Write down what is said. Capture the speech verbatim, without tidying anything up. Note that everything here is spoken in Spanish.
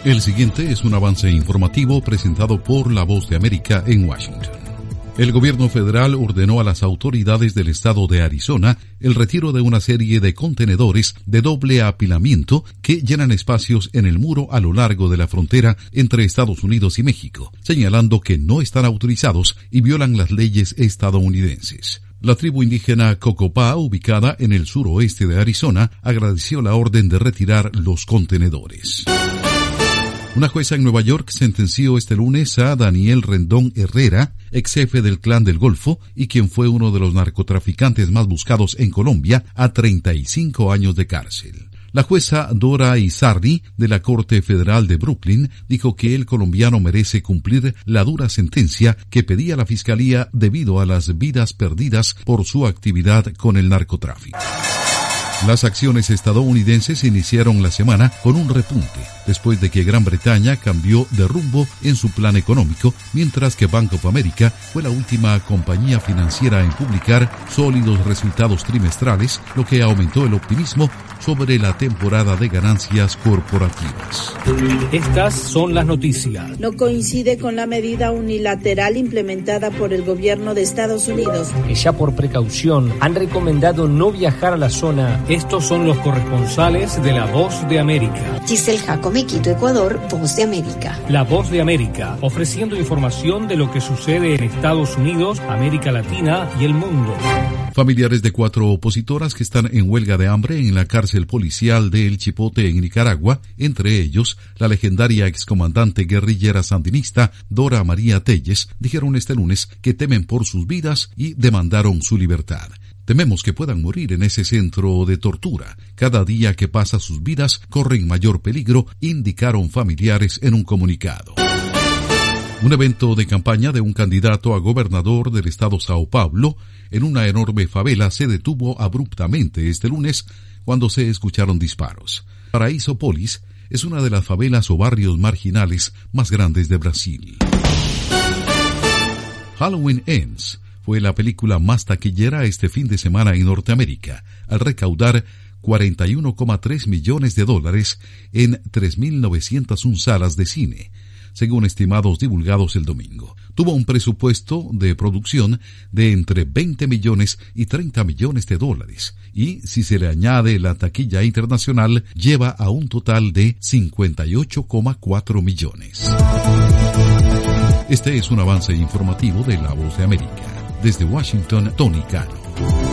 El siguiente es un avance informativo presentado por La Voz de América en Washington. El gobierno federal ordenó a las autoridades del estado de Arizona el retiro de una serie de contenedores de doble apilamiento que llenan espacios en el muro a lo largo de la frontera entre Estados Unidos y México, señalando que no están autorizados y violan las leyes estadounidenses. La tribu indígena Cocopá, ubicada en el suroeste de Arizona, agradeció la orden de retirar los contenedores. Una jueza en Nueva York sentenció este lunes a Daniel Rendón Herrera, ex jefe del Clan del Golfo y quien fue uno de los narcotraficantes más buscados en Colombia, a treinta y cinco años de cárcel. La jueza Dora Izarri, de la Corte Federal de Brooklyn, dijo que el colombiano merece cumplir la dura sentencia que pedía la Fiscalía debido a las vidas perdidas por su actividad con el narcotráfico. Las acciones estadounidenses iniciaron la semana con un repunte, después de que Gran Bretaña cambió de rumbo en su plan económico, mientras que Bank of America fue la última compañía financiera en publicar sólidos resultados trimestrales, lo que aumentó el optimismo sobre la temporada de ganancias corporativas. Estas son las noticias. No coincide con la medida unilateral implementada por el gobierno de Estados Unidos. Que ya por precaución han recomendado no viajar a la zona. Estos son los corresponsales de La Voz de América. Giselle Jacome, Quito, Ecuador, Voz de América. La Voz de América, ofreciendo información de lo que sucede en Estados Unidos, América Latina y el mundo. Familiares de cuatro opositoras que están en huelga de hambre en la cárcel policial de El Chipote en Nicaragua, entre ellos la legendaria excomandante guerrillera sandinista Dora María Telles, dijeron este lunes que temen por sus vidas y demandaron su libertad. Tememos que puedan morir en ese centro de tortura. Cada día que pasa sus vidas corren mayor peligro, indicaron familiares en un comunicado. Un evento de campaña de un candidato a gobernador del estado Sao Paulo en una enorme favela se detuvo abruptamente este lunes cuando se escucharon disparos. Paraisópolis es una de las favelas o barrios marginales más grandes de Brasil. Halloween Ends fue la película más taquillera este fin de semana en Norteamérica, al recaudar cuarenta y uno coma tres millones de dólares en tres mil novecientas una salas de cine, según estimados divulgados el domingo. Tuvo un presupuesto de producción de entre veinte millones y treinta millones de dólares, y si se le añade la taquilla internacional, lleva a un total de cincuenta y ocho coma cuatro millones. Este es un avance informativo de La Voz de América. Desde Washington, Tony Cano.